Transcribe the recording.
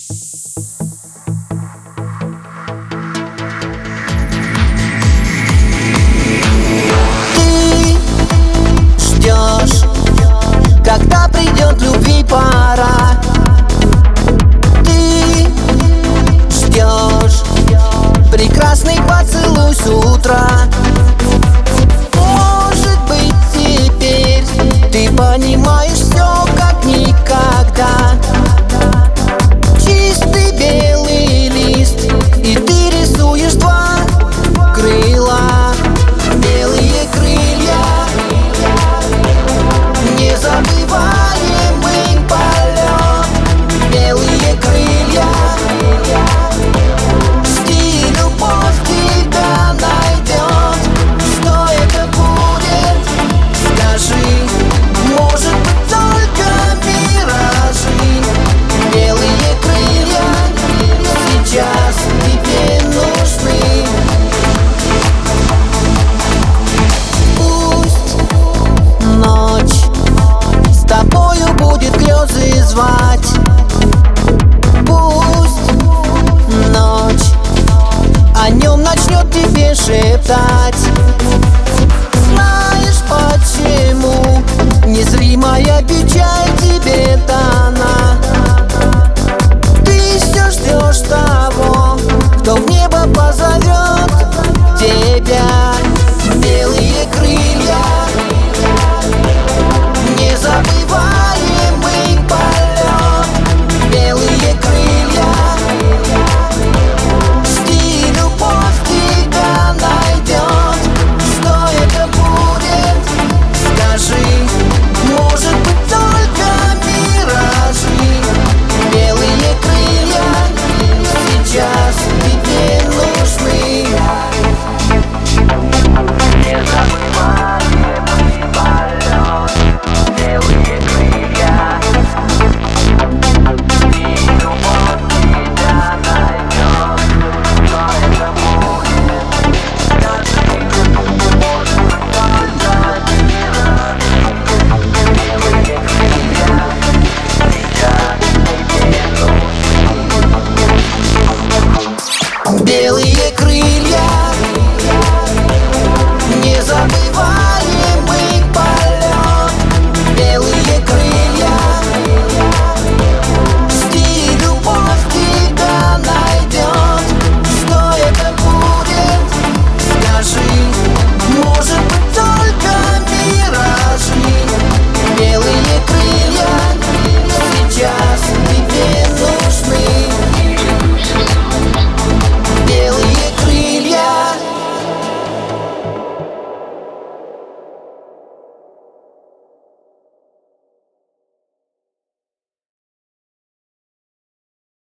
Когда придет любви пора, ты ждешь прекрасный поцелуй с утра. Может быть, теперь ты понимаешь все как никогда. Чистый белый лист, и ты рисуешь два крыла. Белые крылья, незабываемый полет. Белые крылья, жди, любовь тебя найдет. Что это будет? Скажи, может быть, только миражи. Белые крылья сейчас тебе нужны. Пусть ночь с тобою будет грезы звать. Пусть ночь о нем начнет тебе шептать.